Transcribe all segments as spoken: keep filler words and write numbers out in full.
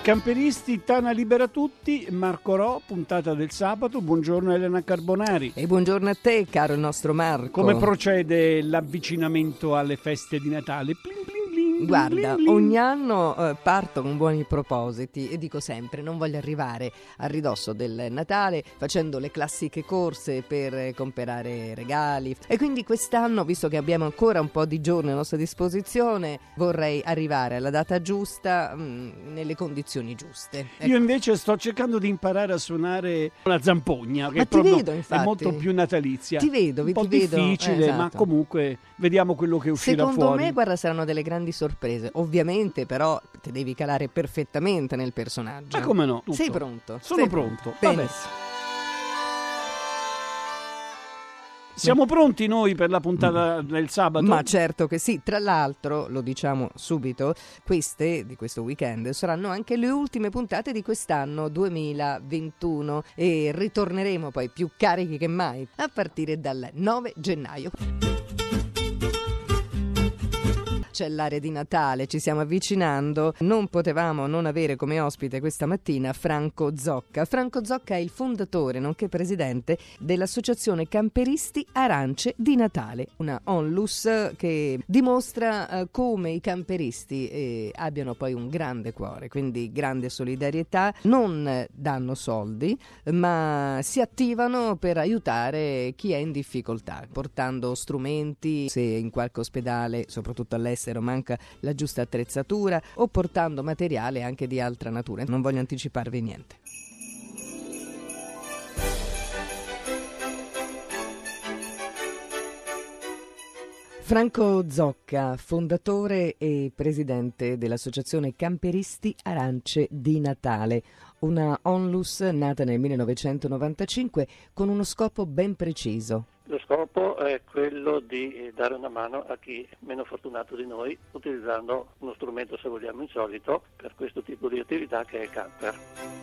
Camperisti, Tana libera tutti, Marco Ro, puntata del sabato. Buongiorno Elena Carbonari. E buongiorno a te, caro il nostro Marco. Come procede l'avvicinamento alle feste di Natale? Plin, plin, plin, Guarda, plin, plin. ogni anno eh, parto con buoni propositi e dico sempre, non voglio arrivare a ridosso del Natale facendo le classiche corse per eh, comprare regali. E quindi quest'anno, visto che abbiamo ancora un po' di giorni a nostra disposizione, vorrei arrivare alla data giusta, mh, nelle condizioni giuste. Ecco. Io invece sto cercando di imparare a suonare la zampogna, che Ma è, ti proprio, vedo, infatti. è molto più natalizia. Ti vedo, un po' ti vedo. difficile, Eh, ma esatto. comunque vediamo quello che uscirà Secondo fuori. me, guarda, saranno delle grandi sorprese. Ovviamente, però, ti devi calare perfettamente nel personaggio. Ma come no? Tutto. Sei pronto? Sono Sei pronto. Bene. Vabbè. Siamo pronti noi per la puntata del sabato? Ma certo che sì, tra l'altro, lo diciamo subito, queste di questo weekend saranno anche le ultime puntate di quest'anno duemilaventuno e ritorneremo poi più carichi che mai a partire dal nove gennaio. C'è l'area di Natale, ci stiamo avvicinando, non potevamo non avere come ospite questa mattina Franco Zocca. Franco Zocca è il fondatore, nonché presidente dell'associazione Camperisti Arance di Natale, una onlus che dimostra eh, come i camperisti eh, abbiano poi un grande cuore, quindi grande solidarietà, non danno soldi, ma si attivano per aiutare chi è in difficoltà, portando strumenti, se in qualche ospedale, soprattutto all'estero, manca la giusta attrezzatura, o portando materiale anche di altra natura. Non voglio anticiparvi niente. Franco Zocca, fondatore e presidente dell'associazione Camperisti Arance di Natale, una onlus nata nel millenovecentonovantacinque con uno scopo ben preciso. Lo scopo è quello di dare una mano a chi è meno fortunato di noi, utilizzando uno strumento, se vogliamo, insolito per questo tipo di attività, che è il camper.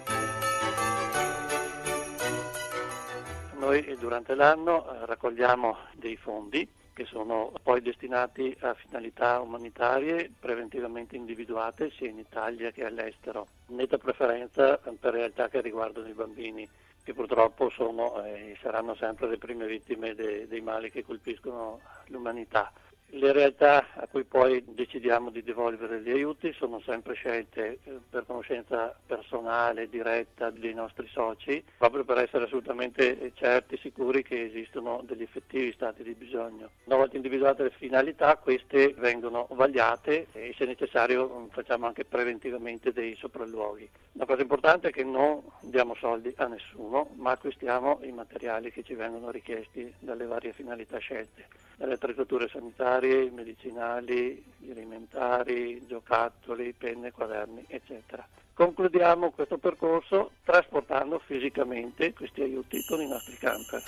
Noi durante l'anno raccogliamo dei fondi che sono poi destinati a finalità umanitarie preventivamente individuate sia in Italia che all'estero. Netta preferenza per realtà che riguardano i bambini, che purtroppo sono e eh, saranno sempre le prime vittime de, dei mali che colpiscono l'umanità. Le realtà a cui poi decidiamo di devolvere gli aiuti sono sempre scelte eh, per conoscenza personale, diretta dei nostri soci, proprio per essere assolutamente certi, sicuri che esistono degli effettivi stati di bisogno. Una volta individuate le finalità, queste vengono vagliate e se necessario facciamo anche preventivamente dei sopralluoghi. La cosa importante è che non diamo soldi a nessuno, ma acquistiamo i materiali che ci vengono richiesti dalle varie finalità scelte, dalle attrezzature sanitarie, medicinali, alimentari, giocattoli, penne, quaderni, eccetera. Concludiamo questo percorso trasportando fisicamente questi aiuti con i nostri camper.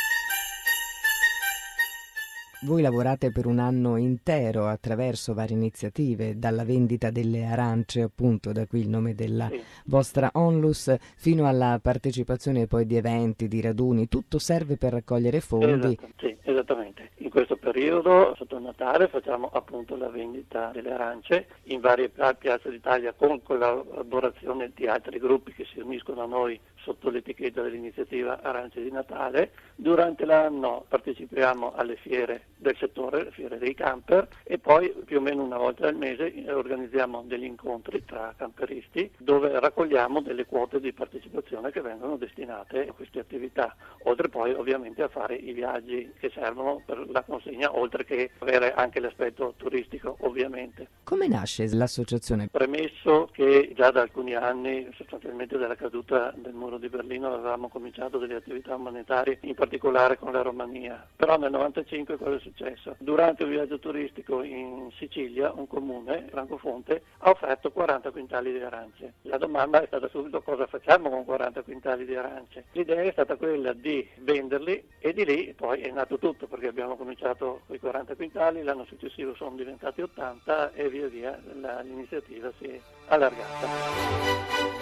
Voi lavorate per un anno intero attraverso varie iniziative, dalla vendita delle arance, appunto, da qui il nome della Sì. vostra onlus, fino alla partecipazione poi di eventi, di raduni, tutto serve per raccogliere fondi. Esatto, sì, esattamente. In questo periodo, sotto il Natale, facciamo appunto la vendita delle arance in varie piazze d'Italia con collaborazione di altri gruppi che si uniscono a noi sotto l'etichetta dell'iniziativa Arance di Natale. Durante l'anno partecipiamo alle fiere del settore, le fiere dei camper, e poi più o meno una volta al mese organizziamo degli incontri tra camperisti dove raccogliamo delle quote di partecipazione che vengono destinate a queste attività, oltre poi ovviamente a fare i viaggi che servono per la consegna, oltre che avere anche l'aspetto turistico ovviamente. Come nasce l'associazione? Premesso che già da alcuni anni, sostanzialmente dalla caduta del muro di Berlino, avevamo cominciato delle attività umanitarie, in particolare con la Romania. Però nel novantacinque cosa è successo? Durante un viaggio turistico in Sicilia, un comune, Francofonte, ha offerto quaranta quintali di arance. La domanda è stata subito: cosa facciamo con quaranta quintali di arance? L'idea è stata quella di venderli e di lì poi è nato tutto, perché abbiamo cominciato con i quaranta quintali, l'anno successivo sono diventati ottanta e via via la, l'iniziativa si è allargata.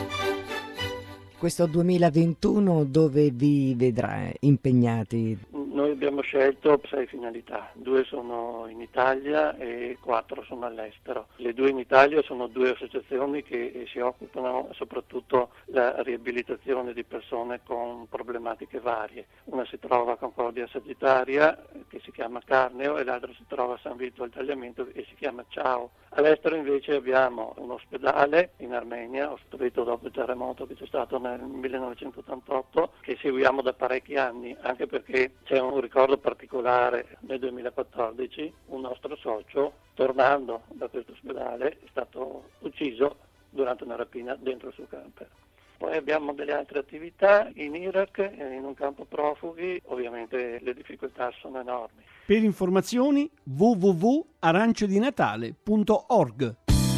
Questo duemilaventuno dove vi vedrà impegnati? Noi abbiamo scelto sei finalità, due sono in Italia e quattro sono all'estero. Le due in Italia sono due associazioni che si occupano soprattutto della riabilitazione di persone con problematiche varie. Una si trova a Concordia Sagittaria, che si chiama Carneo, e l'altra si trova a San Vito al Tagliamento e si chiama Ciao. All'estero invece abbiamo un ospedale in Armenia, costruito dopo il terremoto che c'è stato nel millenovecentottantotto, che seguiamo da parecchi anni, anche perché c'è un ricordo particolare. Nel duemilaquattordici un nostro socio, tornando da questo ospedale, è stato ucciso durante una rapina dentro il suo camper. Poi abbiamo delle altre attività in Iraq, in un campo profughi, ovviamente le difficoltà sono enormi. Per informazioni w w w punto aranciodinatale punto org.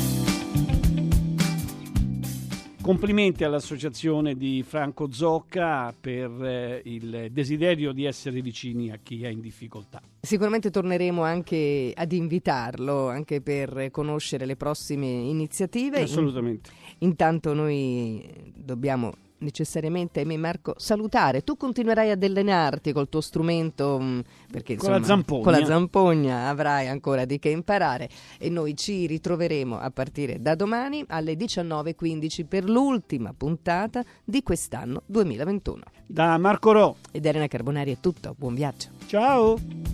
Complimenti all'associazione di Franco Zocca per eh, il desiderio di essere vicini a chi è in difficoltà. Sicuramente torneremo anche ad invitarlo, anche per conoscere le prossime iniziative. Assolutamente. In, intanto noi dobbiamo necessariamente, ahimè Marco, salutare. Tu continuerai ad allenarti col tuo strumento, perché insomma, con la zampogna. con la zampogna avrai ancora di che imparare, e noi ci ritroveremo a partire da domani alle diciannove e quindici per l'ultima puntata di quest'anno duemilaventuno. Da Marco Ro ed Elena Carbonari è tutto, buon viaggio. Ciao.